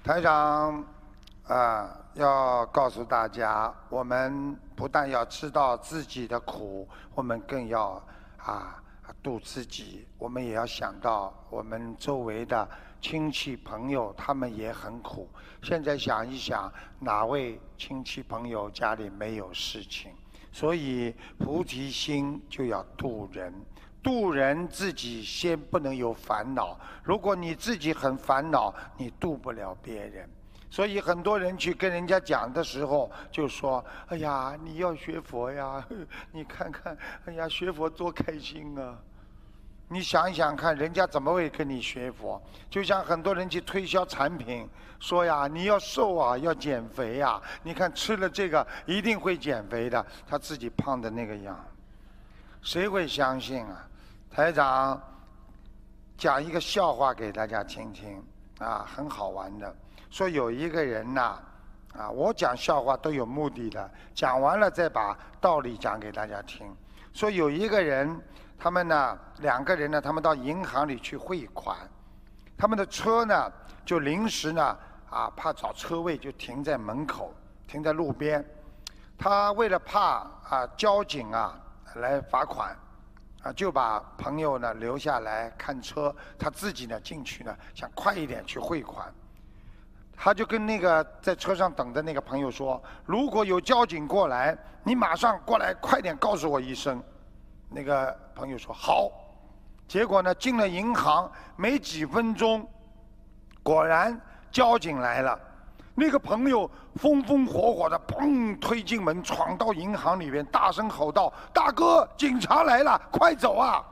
台长要告诉大家，我们不但要知道自己的苦，我们更要度自己。我们也要想到我们周围的亲戚朋友，他们也很苦。现在想一想，哪位亲戚朋友家里没有事情？所以菩提心就要度人。度人自己先不能有烦恼，如果你自己很烦恼，你度不了别人。所以很多人去跟人家讲的时候，就说：“哎呀，你要学佛呀，你看看，哎呀，学佛多开心啊！”你想一想看，人家怎么会跟你学佛？就像很多人去推销产品，说呀，你要瘦啊，要减肥呀，你看吃了这个一定会减肥的，他自己胖的那个样，谁会相信啊？台长讲一个笑话给大家听听很好玩的。说有一个人呐我讲笑话都有目的的，讲完了再把道理讲给大家听。说有一个人，他们呢两个人呢，他们到银行里去汇款，他们的车呢就临时呢怕找车位就停在门口，停在路边。他为了怕交警来罚款。就把朋友呢留下来看车，他自己呢进去呢想快一点去汇款。他就跟那个在车上等的那个朋友说：“如果有交警过来，你马上过来，快点告诉我一声。”那个朋友说：“好。”结果呢进了银行没几分钟，果然交警来了。那个朋友风风火火的砰推进门，闯到银行里面，大声吼道：“大哥，警察来了，快走啊！”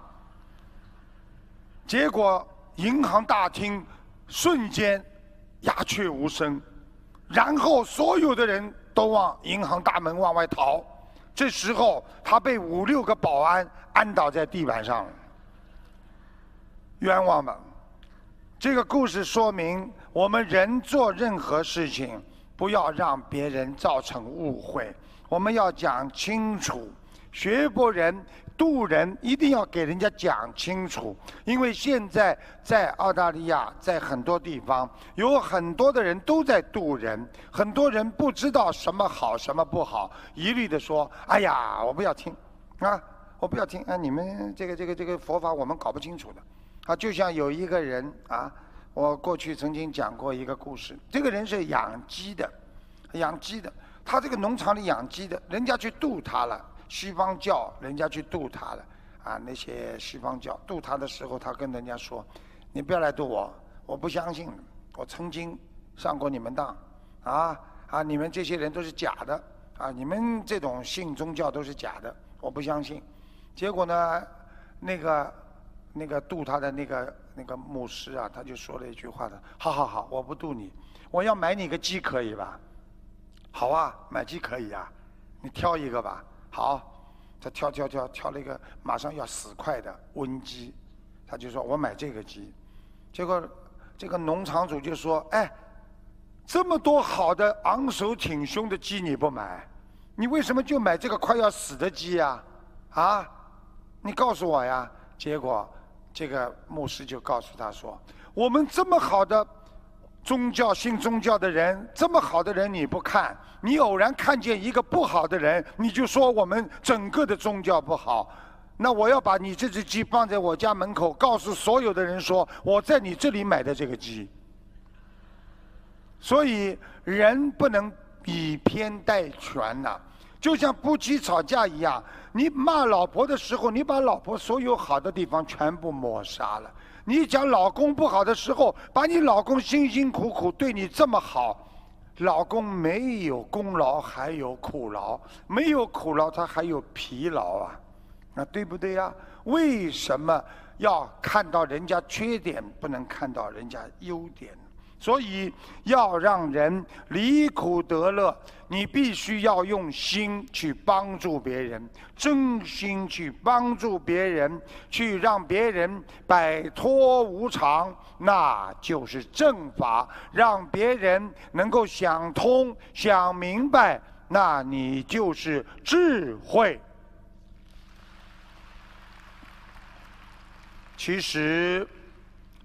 结果银行大厅瞬间鸦雀无声，然后所有的人都往银行大门往外逃。这时候他被5、6个保安按倒在地板上了，冤枉吧。这个故事说明，我们人做任何事情，不要让别人造成误会。我们要讲清楚，学佛人度人一定要给人家讲清楚。因为现在在澳大利亚，在很多地方，有很多的人都在度人，很多人不知道什么好什么不好，一律的说：“哎呀，我不要听我不要听你们这个佛法我们搞不清楚的。”就像有一个人我过去曾经讲过一个故事。这个人是养鸡的，他这个农场里养鸡的，人家去度他了，西方教人家去度他了那些西方教度他的时候，他跟人家说：“你不要来度我，我不相信，我曾经上过你们当你们这些人都是假的你们这种信宗教都是假的，我不相信。”结果呢，那个度他的那个牧师他就说了一句话的：“好，我不度你，我要买你个鸡可以吧？”“好啊，买鸡可以你挑一个吧。”好，他挑了一个马上要死快的瘟鸡，他就说：“我买这个鸡。”结果这个农场主就说：“哎，这么多好的昂首挺胸的鸡你不买，你为什么就买这个快要死的鸡呀？你告诉我呀。”结果这个牧师就告诉他说：“我们这么好的宗教，信宗教的人，这么好的人你不看，你偶然看见一个不好的人，你就说我们整个的宗教不好。那我要把你这只鸡放在我家门口，告诉所有的人说我在你这里买的这个鸡。”所以人不能以偏概全就像夫妻吵架一样，你骂老婆的时候，你把老婆所有好的地方全部抹杀了；你讲老公不好的时候，把你老公辛辛苦苦对你这么好，老公没有功劳还有苦劳，没有苦劳他还有疲劳对不对为什么要看到人家缺点，不能看到人家优点？所以要让人离苦得乐，你必须要用心去帮助别人，真心去帮助别人，去让别人摆脱无常，那就是正法。让别人能够想通想明白，那你就是智慧。其实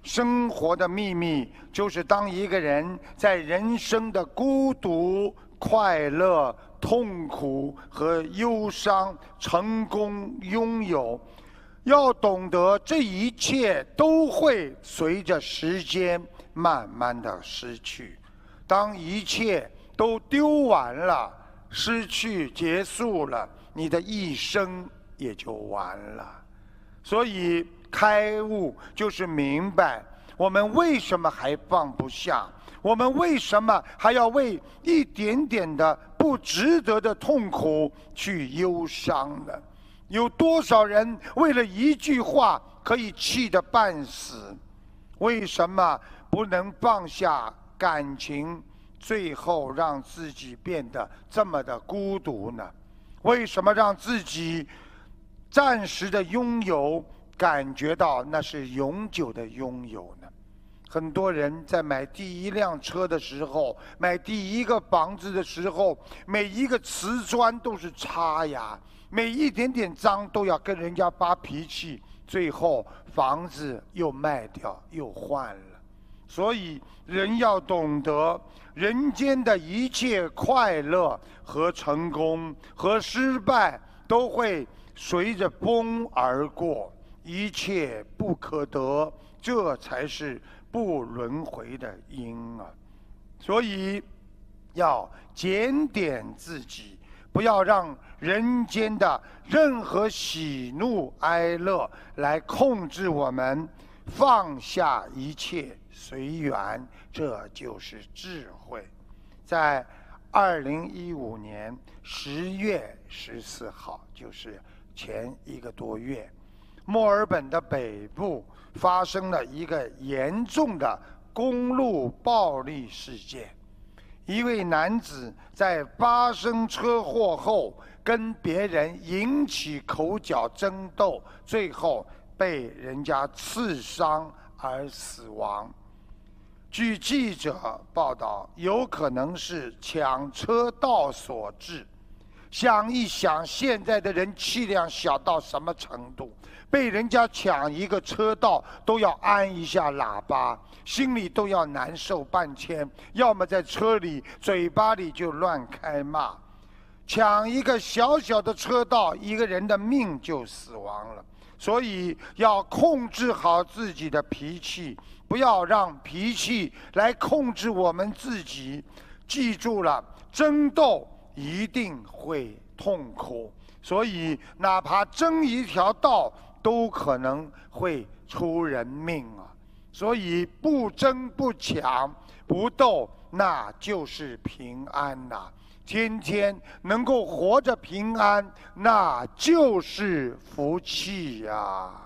生活的秘密就是当一个人在人生的孤独、快乐、痛苦和忧伤、成功、拥有，要懂得这一切都会随着时间慢慢的失去。当一切都丢完了，失去结束了，你的一生也就完了。所以开悟就是明白我们为什么还放不下，我们为什么还要为一点点的不值得的痛苦去忧伤呢？有多少人为了一句话可以气得半死？为什么不能放下感情，最后让自己变得这么的孤独呢？为什么让自己暂时的拥有感觉到那是永久的拥有呢？很多人在买第一辆车的时候，买第一个房子的时候，每一个瓷砖都是擦呀，每一点点脏都要跟人家发脾气，最后房子又卖掉又换了。所以人要懂得，人间的一切快乐和成功和失败都会随着风而过，一切不可得，这才是不轮回的因啊！所以要检点自己，不要让人间的任何喜怒哀乐来控制我们，放下一切，随缘，这就是智慧。在2015年10月14号，就是前1个多月，墨尔本的北部发生了一个严重的公路暴力事件。一位男子在发生车祸后跟别人引起口角争斗，最后被人家刺伤而死亡。据记者报道，有可能是抢车道所致。想一想，现在的人气量小到什么程度？被人家抢一个车道都要按一下喇叭，心里都要难受半天，要么在车里嘴巴里就乱开骂。抢一个小小的车道，一个人的命就死亡了。所以要控制好自己的脾气，不要让脾气来控制我们自己。记住了，争斗一定会痛苦，所以哪怕争一条道都可能会出人命啊！所以不争不抢不斗，那就是平安呐！天天能够活着平安，那就是福气呀！